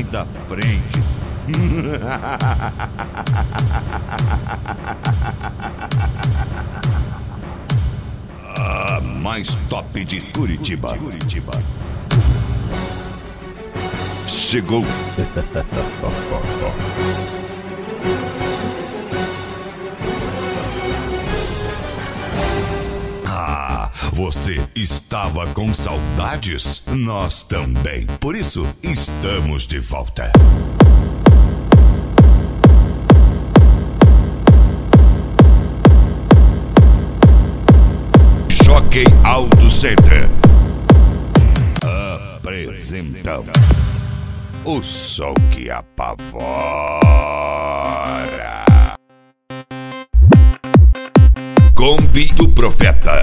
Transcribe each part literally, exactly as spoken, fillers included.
sai da frente. A mais top de Curitiba. Curitiba. Chegou. Ah, você estava com saudades? Nós também. Por isso, estamos de volta. Jockey Auto Center apresenta o som que apavora. Kombi do Profeta.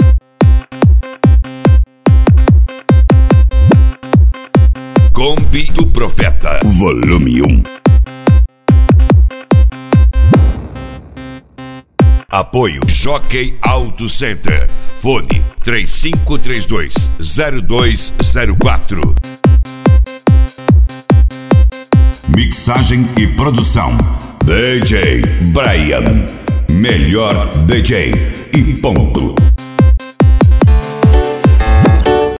Kombi do Profeta, volume um. Apoio Jockey Auto Center. Fone três cinco três dois, zero dois zero quatro. Mixagem e produção D J Brian. Melhor D J e ponto.